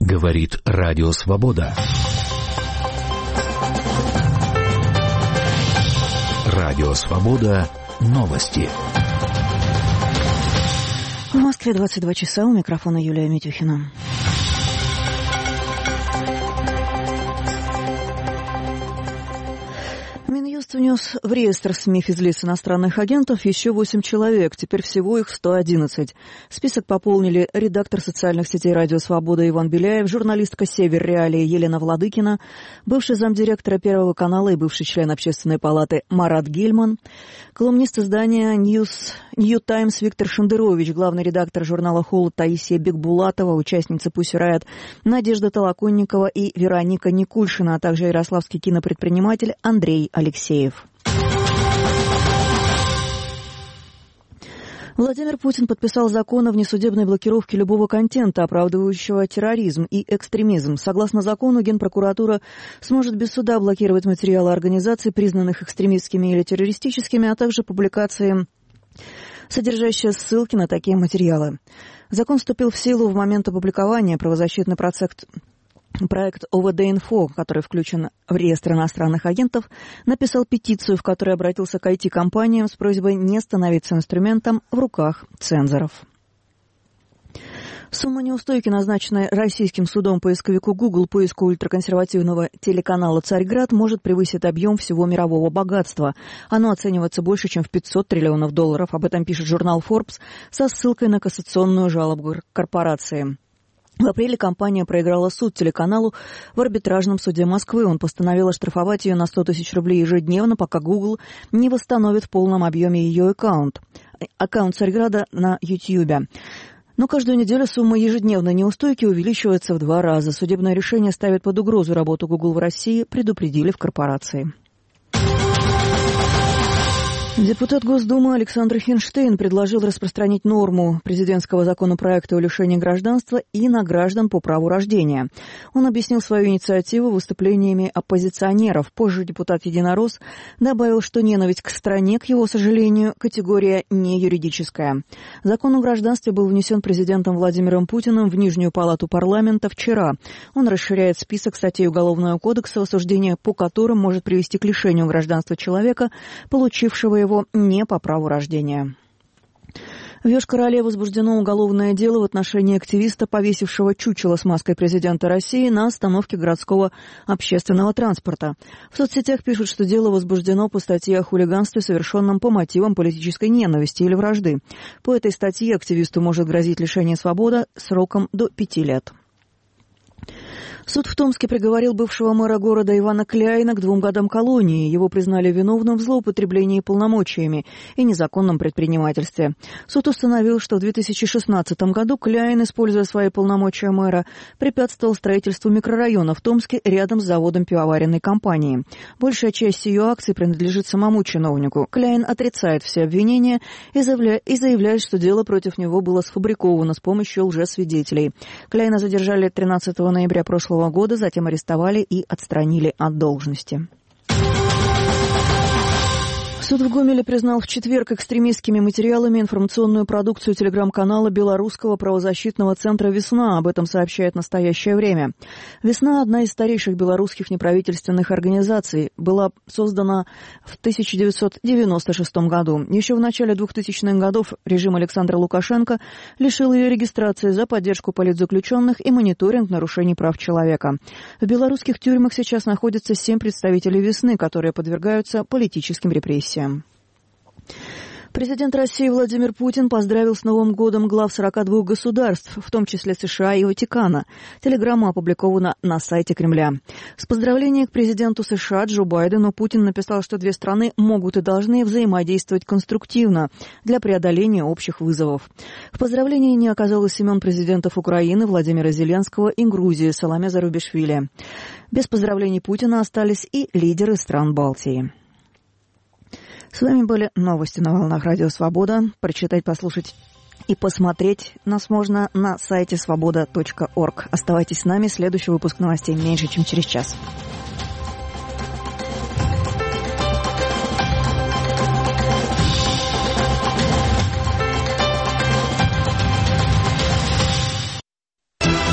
Говорит Радио Свобода. Радио Свобода. Новости. В Москве 22 часа. У микрофона Юлия Митюхина. Минюст внес в реестр СМИ физлиц иностранных агентов еще 8 человек, теперь всего их 111. Список пополнили редактор социальных сетей «Радио Свобода» Иван Беляев, журналистка «Север Реалии» Елена Владыкина, бывший замдиректора Первого канала и бывший член Общественной палаты Марат Гельман, колумнист издания «Нью Таймс» Виктор Шендерович, главный редактор журнала «Холод» Таисия Бекбулатова, участница «Пусси Райот» Надежда Толоконникова и Вероника Никульшина, а также ярославский кинопредприниматель Андрей Алексеев. Владимир Путин подписал закон о внесудебной блокировке любого контента, оправдывающего терроризм и экстремизм. Согласно закону, Генпрокуратура сможет без суда блокировать материалы организаций, признанных экстремистскими или террористическими, а также публикации, содержащие ссылки на такие материалы. Закон вступил в силу в момент опубликования. Правозащитный проект ОВД-Инфо, который включен в реестр иностранных агентов, написал петицию, в которой обратился к IT-компаниям с просьбой не становиться инструментом в руках цензоров. Сумма неустойки, назначенная российским судом поисковику Google поиску ультраконсервативного телеканала «Царьград», может превысить объем всего мирового богатства. Оно оценивается больше, чем в $500 триллионов. Об этом пишет журнал Forbes со ссылкой на кассационную жалобу корпорации. В апреле компания проиграла суд телеканалу в арбитражном суде Москвы. Он постановил оштрафовать ее на 100 тысяч рублей ежедневно, пока Google не восстановит в полном объеме ее аккаунт «Царьграда» на YouTube. Но каждую неделю сумма ежедневной неустойки увеличивается в 2 раза. Судебное решение ставит под угрозу работу Google в России, предупредили в корпорации. Депутат Госдумы Александр Хинштейн предложил распространить норму президентского законопроекта о лишении гражданства и на граждан по праву рождения. Он объяснил свою инициативу выступлениями оппозиционеров. Позже депутат Единорос добавил, что ненависть к стране, к его сожалению, категория не юридическая. Закон о гражданстве был внесен президентом Владимиром Путиным в Нижнюю палату парламента вчера. Он расширяет список статей Уголовного кодекса, осуждение по которым может привести к лишению гражданства человека, получившего его не по праву рождения. В Йошкар-Оле возбуждено уголовное дело в отношении активиста, повесившего чучело с маской президента России на остановке городского общественного транспорта. В соцсетях пишут, что дело возбуждено по статье о хулиганстве, совершенном по мотивам политической ненависти или вражды. По этой статье активисту может грозить лишение свободы сроком до 5 лет. Суд в Томске приговорил бывшего мэра города Ивана Кляйна к 2 годам колонии. Его признали виновным в злоупотреблении полномочиями и незаконном предпринимательстве. Суд установил, что в 2016 году Кляйн, используя свои полномочия мэра, препятствовал строительству микрорайона в Томске рядом с заводом пивоваренной компании. Большая часть ее акций принадлежит самому чиновнику. Кляйн отрицает все обвинения и заявляет, что дело против него было сфабриковано с помощью лжесвидетелей. Кляйна задержали 13 ноября прошлого года, затем арестовали и отстранили от должности. Суд в Гомеле признал в четверг экстремистскими материалами информационную продукцию телеграм-канала белорусского правозащитного центра «Весна». Об этом сообщает «Настоящее время». «Весна» — одна из старейших белорусских неправительственных организаций. Была создана в 1996 году. Еще в начале 2000-х годов режим Александра Лукашенко лишил ее регистрации за поддержку политзаключенных и мониторинг нарушений прав человека. В белорусских тюрьмах сейчас находятся 7 представителей «Весны», которые подвергаются политическим репрессиям. Президент России Владимир Путин поздравил с Новым годом глав 42 государств, в том числе США и Ватикана. Телеграмма опубликована на сайте Кремля. С поздравлением к президенту США Джо Байдену Путин написал, что 2 страны могут и должны взаимодействовать конструктивно для преодоления общих вызовов. В поздравлении не оказалось имен президентов Украины Владимира Зеленского и Грузии Саломе Зарубишвили. Без поздравлений Путина остались и лидеры стран Балтии. С вами были новости на волнах Радио Свобода. Прочитать, послушать и посмотреть нас можно на сайте svoboda.org. Оставайтесь с нами. Следующий выпуск новостей меньше, чем через час.